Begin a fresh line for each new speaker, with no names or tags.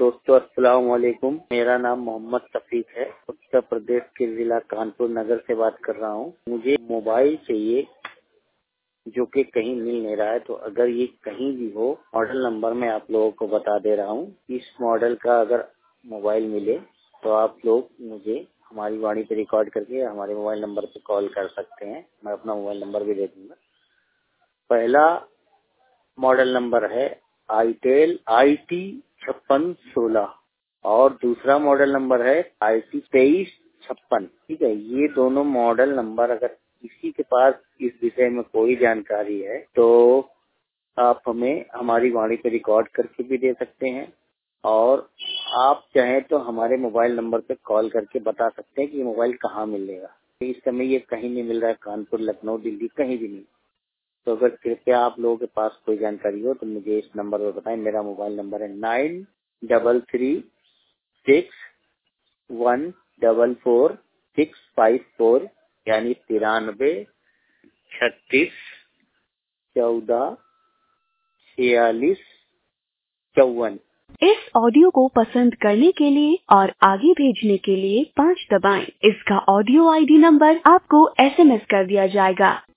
दोस्तों, अस्सलाम वालेकुम। मेरा नाम मोहम्मद शफीक है। उत्तर प्रदेश के जिला कानपुर नगर से बात कर रहा हूँ। मुझे मोबाइल चाहिए जो कि कहीं मिल नहीं रहा है। तो अगर ये कहीं भी हो, मॉडल नंबर मैं आप लोगों को बता दे रहा हूँ। इस मॉडल का अगर मोबाइल मिले तो आप लोग मुझे हमारी वाणी पे रिकॉर्ड करके हमारे मोबाइल नंबर पे कॉल कर सकते हैं। मैं अपना मोबाइल नंबर भी दे दूंगा। पहला मॉडल नंबर है आईटेल IT 5616 और दूसरा मॉडल नंबर है IT 2356। ठीक है, ये दोनों मॉडल नंबर अगर किसी के पास इस विषय में कोई जानकारी है तो आप हमें हमारी वाणी पे रिकॉर्ड करके भी दे सकते हैं, और आप चाहें तो हमारे मोबाइल नंबर पे कॉल करके बता सकते हैं कि ये मोबाइल कहाँ मिलेगा। इस समय ये कहीं नहीं मिल रहा है, कानपुर, लखनऊ, दिल्ली, कहीं भी नहीं। तो अगर कृपया आप लोगों के पास कोई जानकारी हो तो मुझे इस नंबर पर बताएं। मेरा मोबाइल नंबर है 9336144654, यानी 9336144654।
इस ऑडियो को पसंद करने के लिए और आगे भेजने के लिए 5 दबाएं। इसका ऑडियो ID नंबर आपको SMS कर दिया जाएगा।